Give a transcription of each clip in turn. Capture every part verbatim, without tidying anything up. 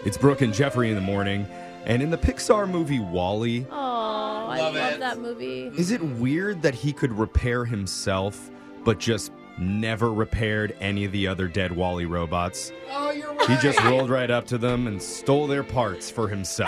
It's Brooke and Jeffrey in the morning. And in the Pixar movie WALL-E, Oh, I Love love it. that movie. is it weird that he could repair himself, but just never repaired any of the other dead WALL-E robots? Oh, you're right. He just rolled right up to them and stole their parts for himself.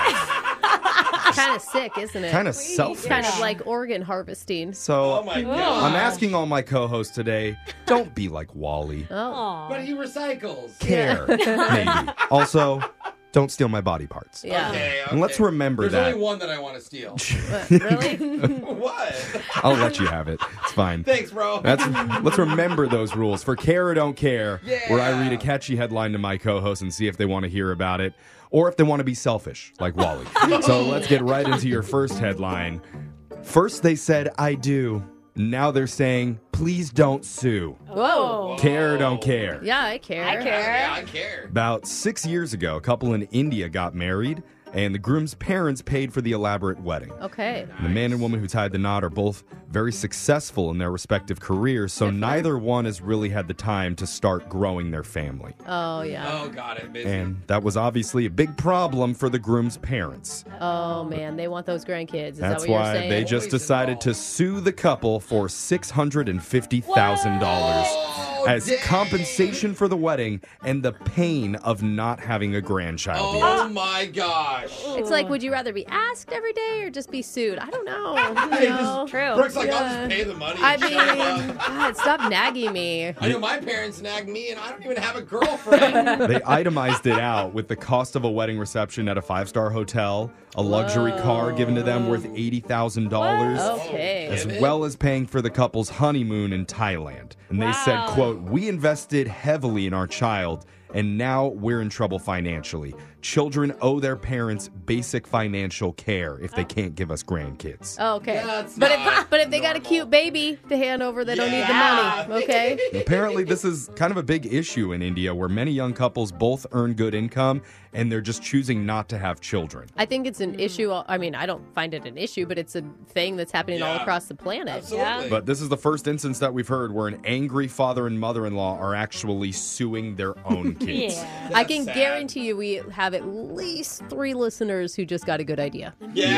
Kind of sick, isn't it? Kind of selfish. Kind of like organ harvesting. So Oh, my God. I'm asking all my co-hosts today, don't be like WALL-E. Oh, But he recycles. Care, maybe. Also, don't steal my body parts. yeah. Okay, okay. And let's remember There's that. only one that I want to steal. What, really? What? I'll let you have it. It's fine. Thanks, bro. That's, let's remember those rules. For Care or Don't Care, Yeah. where I read a catchy headline to my co-hosts and see if they want to hear about it, or if they want to be selfish, like WALL-E. So let's get right into your first headline. First they said, I do. Now they're saying, please don't sue. Whoa. Care or don't care. Yeah, I care. I care. Yeah, I care. About six years ago, a couple in India got married, and the groom's parents paid for the elaborate wedding. Okay. And the man and woman who tied the knot are both very successful in their respective careers, so neither one has really had the time to start growing their family. Oh, yeah. Oh, got it. Busy. And that was obviously a big problem for the groom's parents. Oh, man. They want those grandkids. Is That's that what why you're saying? they just Always decided to involved. sue the couple for six hundred fifty thousand dollars Whoa, as dang. compensation for the wedding and the pain of not having a grandchild yet. Oh, my gosh. It's like, would you rather be asked every day or just be sued? I don't know. I You know? just- True. Brooke's like, I'll Yeah. just pay the money. I and shut up. mean, God, stop nagging me. I know my parents nag me, and I don't even have a girlfriend. They itemized it out with the cost of a wedding reception at a five-star hotel, a luxury Whoa. car given to them worth eighty thousand dollars, Okay. as Give it. well as paying for the couple's honeymoon in Thailand. And they said, Wow. quote, we invested heavily in our child, and now we're in trouble financially. Children owe their parents basic financial care if they can't give us grandkids. Oh, okay. That's but not if but if they got a normal. cute baby to hand over, they don't need the Yeah. money. Okay. Apparently, this is kind of a big issue in India where many young couples both earn good income and they're just choosing not to have children. I think it's an issue. I mean, I don't find it an issue, but it's a thing that's happening all Yeah. across the planet. Absolutely. But this is the first instance that we've heard where an angry father and mother-in-law are actually suing their own kids. Yeah. I can sad. guarantee you we have at least three listeners who just got a good idea.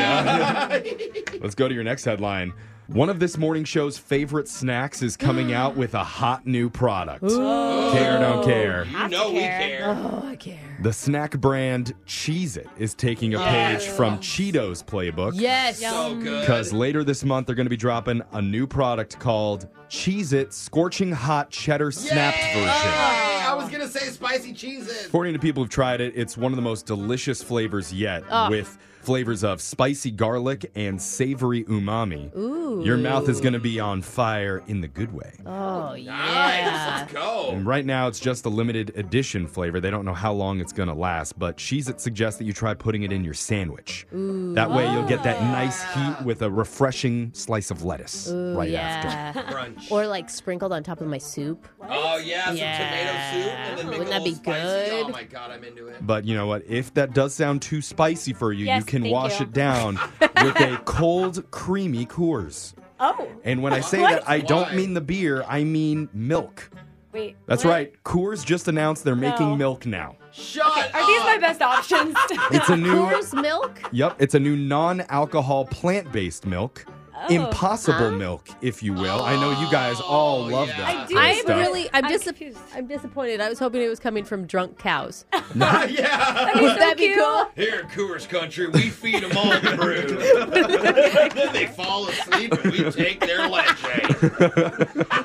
Yeah. Let's go to your next headline. One of this morning show's favorite snacks is coming out with a hot new product. Care or don't care. you Have to know we care. care. Oh, I care. The snack brand Cheez-It is taking a page from Cheetos playbook. Yes. So good. Because later this month, they're going to be dropping a new product called Cheez-It Scorching Hot Cheddar Snapped Yay! Version. I was going to say spicy cheeses. According to people who've tried it, it's one of the most delicious flavors yet, Oh. with flavors of spicy garlic and savory umami. Ooh. Your mouth is going to be on fire in the good way. Oh, Nice. yeah. Let's go. And right now, it's just a limited edition flavor. They don't know how long it's going to last, but Cheez-It suggests that you try putting it in your sandwich. That way, you'll get that nice heat with a refreshing slice of lettuce Ooh, right after. yeah. Crunch. Or like sprinkled on top of my soup. oh, yeah, some Yeah. tomato soup and then make Wouldn't it a that be little spicy. good? Oh, my God, I'm into it. But you know what? If that does sound too spicy for you, Yes, you can thank wash you. it down with a cold, creamy Coors. Oh, And when I say What? that, I don't Why? mean the beer, I mean milk. wait. That's what? right. Coors just announced they're making No. milk now. Shut Are these my up. best options? It's a new Coors milk? Yep, it's a new non-alcohol plant-based milk. Oh. Impossible Huh? milk, if you will. I know you guys all Oh, love yeah. that. I do, kind of I'm stuff. really, I'm, I'm dis- confused. I'm disappointed. I was hoping it was coming from drunk cows. yeah. Would that be cute. cool? Here in Coors Country, we feed them all the brew. Then they fall asleep and we take their leche.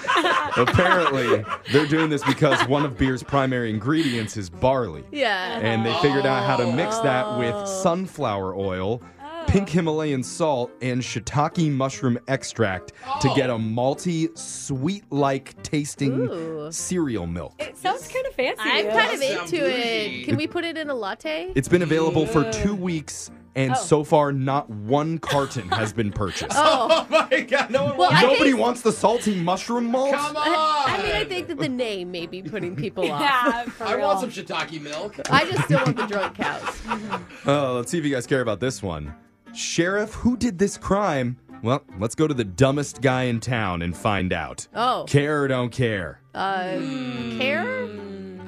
Apparently, they're doing this because one of beer's primary ingredients is barley. Yeah. And they figured out how to mix that with sunflower oil, pink Himalayan salt, and shiitake mushroom extract to get a malty, sweet-like tasting Ooh. cereal milk. It sounds kind of fancy. I'm yeah. kind of That sounds into bougie. it. Can we put it in a latte? It's been available for two weeks, and Oh. so far, not one carton has been purchased. Oh. Oh my God, no one Well, wants I Nobody think- wants the salty mushroom malt? Come on. I mean, I think that the name may be putting people off. Yeah, for I real. want some shiitake milk. I just still want the drunk cows. Oh, let's see if you guys care about this one. Sheriff, who did this crime? Well, let's go to the dumbest guy in town and find out. Oh. Care or don't care? Uh, care?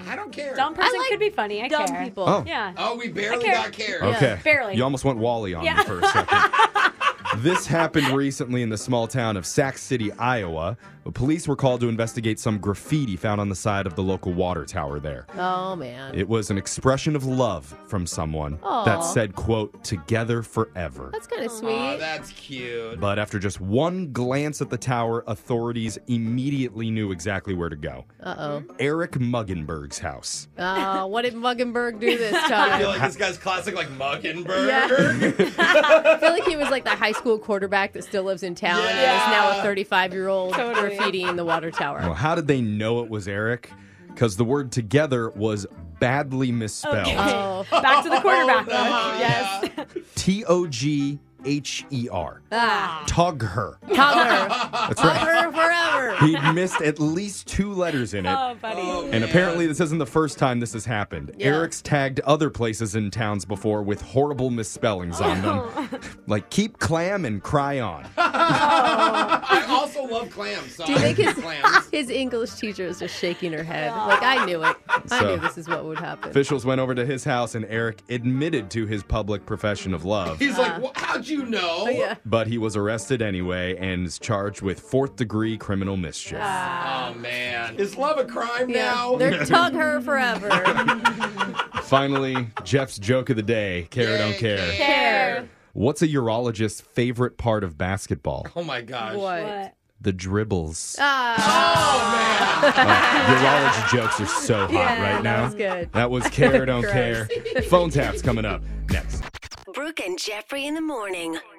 I don't care. Dumb person like could be funny. I Dumb care. people. Oh. Yeah. Oh, we barely care. got care. Okay. barely. You almost went Wally on Yeah. me for a second. This happened recently in the small town of Sac City, Iowa. The police were called to investigate some graffiti found on the side of the local water tower there. Oh, man. It was an expression of love from someone Aw. that said, quote, "Together forever." That's kind of Oh, sweet. that's cute. But after just one glance at the tower, authorities immediately knew exactly where to go. Uh-oh. Eric Muggenberg's house. Uh, what did Muggenberg do this I feel time? like this guy's classic, like Muggenberg. Yeah. I feel like he was like the high school quarterback that still lives in town and is now a Yeah. thirty-five-year-old Totally. graffitiing the water tower. Well, how did they know it was Eric? Because the word "together" was badly misspelled. Okay. Oh. Back to the quarterback. Oh, though. Yes. T O G H E R. Ah. Tug her. Tugger. That's right. Tugger forever. He missed at least two letters in it. Oh, buddy. Oh, And man. apparently, this isn't the first time this has happened. Yeah. Eric's tagged other places in towns before with horrible misspellings on them. Like, keep clam and cry on. I also love clams. So Do you think his, clams? his English teacher is just shaking her head? Like, I knew it. I So- knew this is what would happen. Officials went over to his house, and Eric admitted to his public profession of love. He's like, "Wha- how'd you know? Oh, yeah. But he was arrested anyway and is charged with fourth degree criminal mischief. Oh, man. Is love a crime Yeah. now? They're tug her forever. Finally, Jeff's joke of the day, care or don't Yay, care. Care. What's a urologist's favorite part of basketball? Oh, my gosh. What? What? The dribbles. Ah. Oh, man. Uh, urology jokes are so hot Yeah, right now. that was good. That was care or don't Gross. care. Phone taps coming up next. Brooke and Jeffrey in the morning.